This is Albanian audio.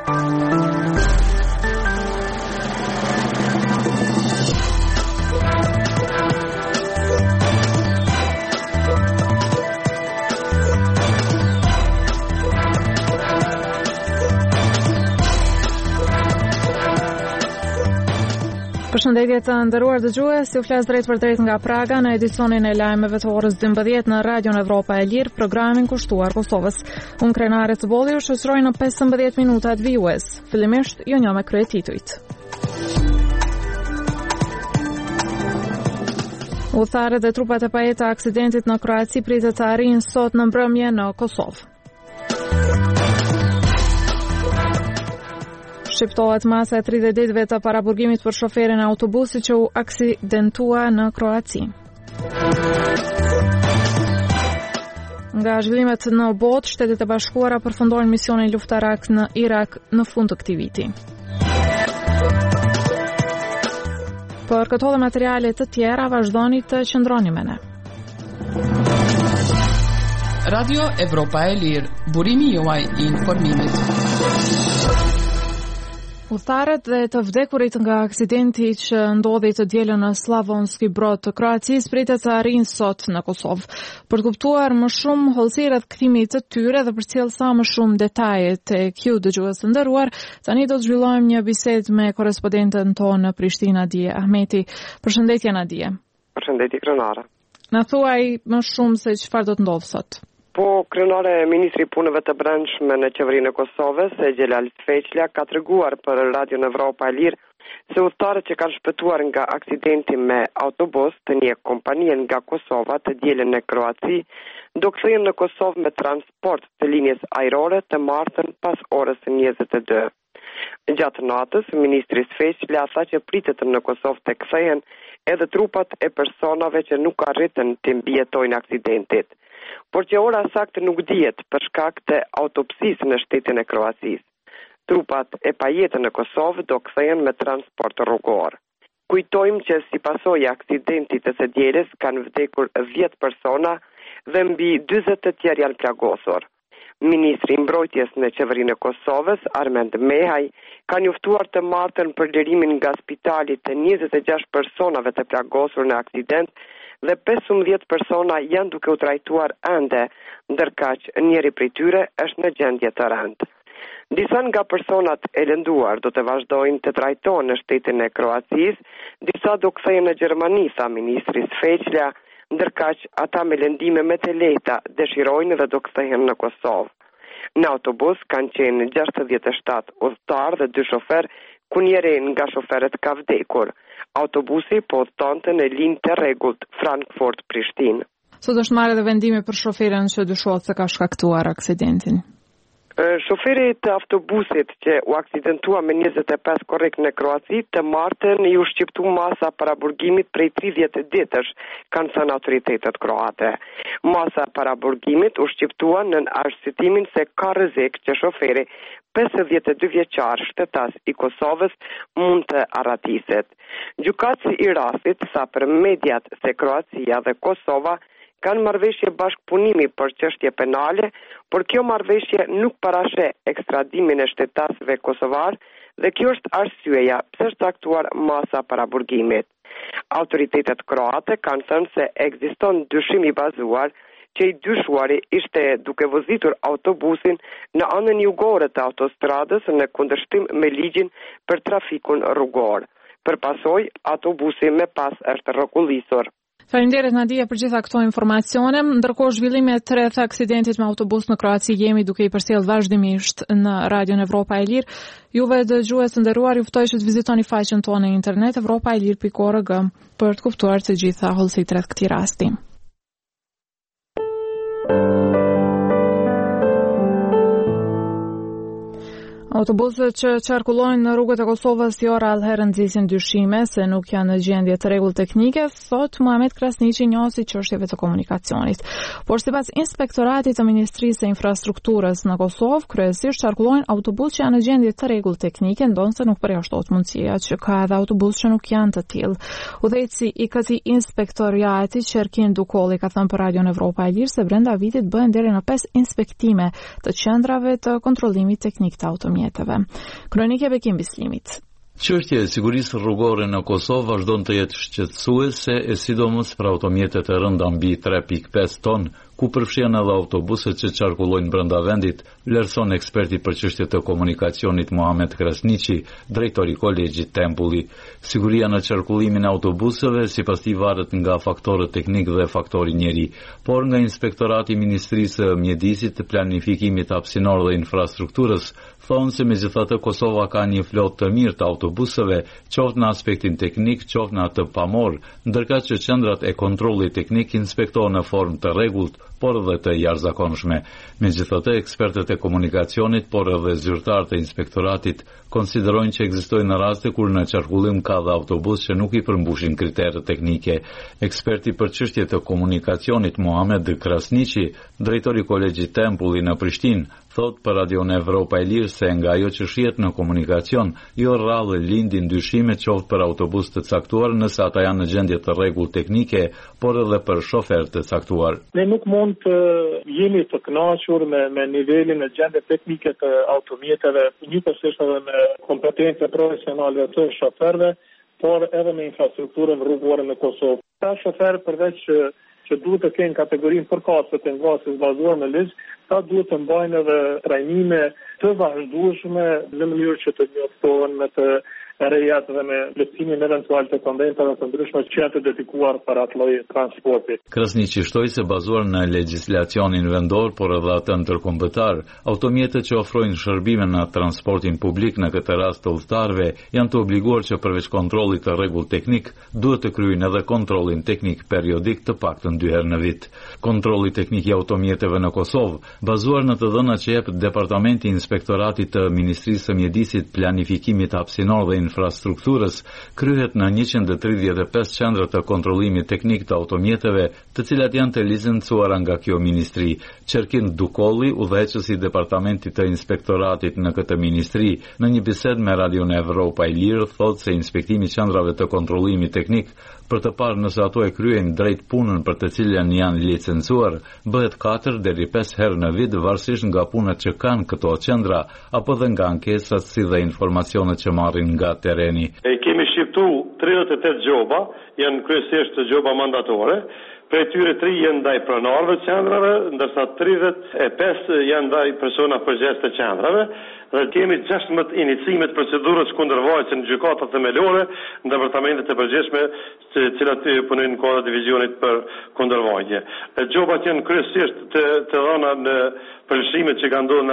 Përshëndetje të nderuar dëgjues, ju flas drejt për drejt nga Praga në edicionin e lajmeve të orës 12 në Radion Evropa e Lirë, programin kushtuar Kosovës. Unë krenare të bolli ju shoqëroj në 15 minutat vijues. Fillimisht ju njoh me kryetitujt. Udhëtarët dhe trupat e pajet të aksidentit në Kroaci pritet të arrijnë sot në mbrëmje në Kosovë. Shqiptohet masa e 30 ditëve të paraburgimit për shoferin e autobusit që u aksidentua në Kroaci. Nga zhvillimet në botë, Shtetet e Bashkuara përfundojnë misionin luftarak në Irak në fund të këtij viti. Për këto dhe materiale të tjera vazhdoni të qëndroni me ne. Radio Evropa e Lirë, burimi juaj i informimit. Udhëtarët dhe të vdekurit nga aksidenti që ndodhi të dielën në Slavonski Brod të Kroacisë pritet të arrijnë sot në Kosovë. Për të kuptuar më shumë hollësi rreth kthimit të tyre dhe për të sjellë sa më shumë detaje tek ju dëgjues të nderuar, tani do të zhvillojmë një bisedë me korrespondenten tonë në Prishtinë, Nadije Ahmeti. Përshëndetje Nadije. Përshëndetje krenare. Na thuaj më shumë se çfarë do të ndodhë sot. Po, krenare, Ministri i Punëve të Brendshme në Qeverinë e Kosovës, Xhelal Feqlja, ka treguar për Radion Evropa e Lirë se udhëtarët që kanë shpëtuar nga aksidenti me autobus të një kompanie nga Kosova të dielën në Kroaci, do kthehen në Kosovë me transport të linjes ajrore të martën pas orës 22. Gjatë natës, Ministri Feqlja tha që pritet në Kosovë të kthehen edhe trupat e personave që nuk arritën të mbijetojnë aksidentit, por që ora saktë nuk dihet për shkak të autopsisë në shtetin e Kroacisë. Trupat e pajetën në Kosovë do kthehen me transport rrugor. Kujtojmë që si pasojë e aksidentit të së dielës kanë vdekur 10 persona dhe mbi 40 të tjerë janë plagosur. Ministri i Mbrojtjes në Qeverinë e Kosovës, Armend Mehaj, ka njoftuar të martën për lirimin nga spitali të 26 personave të plagosur në aksident dhe 15 persona janë duke u trajtuar ende, ndërkaq njëri prej tyre është në gjendje të rëndë. Disa nga personat e lënduar do të vazhdojnë të trajtohen në shtetin e Kroacisë, disa do kthehen në Gjermani, tha ministri Feqlja, ndërkaq ata me lëndime më të lehta dëshirojnë dhe do kthehen në Kosovë. Në autobus kanë qenë 67 udhëtar dhe 2 shofer, ku njëri nga shoferët ka vdekur. Autobusi po udhëtonte në linjë të rregullt Frankfurt-Prishtinë. Sot është marrë edhe vendimi për shoferin që dyshohet se ka shkaktuar aksidentin. Shoferi të autobusit që u aksidentua me 25 korrik në Kroaci të martën i u shqiptu masa paraburgimit prej 30 ditësh, kanë thënë autoritetet kroate. Masa paraburgimit u shqiptua në arsyetimin se ka rrezik që shoferi 52 vjeçar shtetas i Kosovës mund të arratiset. Gjykatësi i rastit sa për mediat se Kroacia dhe Kosova kanë marrëveshje bashkëpunimi për çështje penale, por kjo marrëveshje nuk parasheh ekstradimin e shtetasëve kosovar dhe kjo është arsyeja pse është caktuar masa paraburgimit. Autoritetet kroate kanë thënë se ekziston dyshim i bazuar që i dyshuari ishte duke vëzitur autobusin në anën jugore të autostradës në kundërshtim me ligjin për trafikun rrugor. Përpasoj, autobusi me pas është rrokullisur. Faleminderit Nadia për gjitha këto informacione. Ndërkohë zhvillimet rreth aksidentit me autobus në Kroaci jemi duke i përcjell vazhdimisht në Radion Evropa e Lirë. Juve dëgjues të nderuar, ju ftoj që të vizitoni faqen tonë në internet evropaelir.org për të kuptuar të gjitha hollësitë rreth këtij rasti. Autobusët që qarkullojnë në rrugët e Kosovës jo rallëherë nxisin dyshime se nuk janë në gjendje të rregull teknike, thot Muhamet Krasniqi, njohësi çështjeve të komunikacionit. Por sipas Inspektoratit të Ministrisë së Infrastrukturës në Kosovë, kryesisht qarkullojnë autobusë që janë në gjendje të rregull teknike, ndonse nuk përjashtohet mundësia që ka edhe autobusë që nuk janë të tillë. Udhëheqësi i këtij inspektoriati Qerkin Dukolli ka thënë për Radion Evropa e Lirë se brenda vitit bëhen deri në 5 inspektime të qendrave të kontrollimit teknik të automjetëve. automjeteve. Kronike Bekim Bislimit. Çështja e sigurisë rrugore në Kosovë vazhdon të jetë shqetësuese, e sidomos për automjetet e rënda mbi 3.5 ton, ku përfshihen edhe autobuset që qarkullojnë brenda vendit, vlerëson eksperti për çështje të komunikacionit Muhamet Krasniqi, drejtori i Kolegjit Tempulli. Siguria në qarkullimin e autobuseve sipas tij varet nga faktorët teknik dhe faktori njeri, por nga Inspektorati i Ministrisë së Mjedisit, Planifikimit Hapësinor dhe Infrastrukturës thonë se megjithatë Kosova ka një flotë të mirë të autobuseve, qoftë në aspektin teknik, qoftë në atë pamor, ndërkaq që qendrat e kontrollit teknik inspektohen në formë të rregullt, por edhe të jashtëzakonshme. Megjithatë, ekspertët e komunikacionit, por edhe zyrtarët e inspektoratit konsiderojnë që ekzistojnë raste kur në qarkullim ka dhe autobus që nuk i përmbushin kriteret teknike. Eksperti për çështje të komunikacionit Muhamet Krasniqi, drejtori i Kolegjit Tempulli në Prishtinë, thot për Radion Evropa e Lirë se nga ajo që shihet në komunikacion, jo rrallë lindin dyshime qoftë për autobus të caktuar nëse ata janë në gjendje të rregullt teknike, por edhe për shofer të caktuar. Ne nuk mund të jemi të kënaqur me nivelin e gjendje teknike të automjeteve, njëkohësisht edhe me kompetencë profesionale të shoferëve, por edhe me infrastrukturën rrugore në Kosovë. Ta shoferë përveç që duhet të kenë kategorinë përkatëse të ngasjes bazuar në ligj, ta duhet të mbajnë edhe trajnime të vazhdueshme në mënyrë që të njoftohen me të rejat dhe me plotësimin eventual të kondentave të ndryshme që janë të dedikuar për atë lloj transporti. Krasniqi shtoi se bazuar në legjislacionin vendor, por edhe atë ndërkombëtar, automjetet që ofrojnë shërbime në transportin publik, në këtë rast të udhëtarëve, janë të obliguar që përveç kontrollit të rregullt teknik, duhet të kryejnë edhe kontrollin teknik periodik të paktën 2 herë në vit. Kontrolli teknik i automjeteve në Kosovë, bazuar në të dhënat që jep Departamenti i Inspektoratit të Ministrisë së Mjedisit, Planifikimit Hapësinor dhe Infrastrukturës, kryhet në 135 qendra të kontrollimit teknik të automjeteve, të cilat janë të licencuara nga kjo ministri. Qerkin Dukolli, udhëheqësi i Departamentit të Inspektoratit në këtë ministri, në një bisedë me Radion Evropa e Lirë, thotë se inspektimi i qendrave të kontrollimit teknik për të parë nëse ato e kryejnë drejt punën për të cilën janë licencuar, bëhet 4 deri 5 herë në vit, varësisht nga punët që kanë këto qendra, apo dhe nga ankesat si dhe informacionet që marrin nga tereni. Kemi shqiptu 38 gjoba, janë kryesisht gjoba mandatore. Prej tyre 3 janë ndaj pronarëve të qendrave, ndërsa 35 janë ndaj persona përgjegjës të qendrave, dhe kemi 16 inicime të procedurës kundër vajtës në gjykata themelore në departamentet e përgjegjshme, të cilat punojnë në kuadër divizionit për kundërvajtje. Gjobat janë kryesisht të dhëna në përfshimet që kanë ndodhur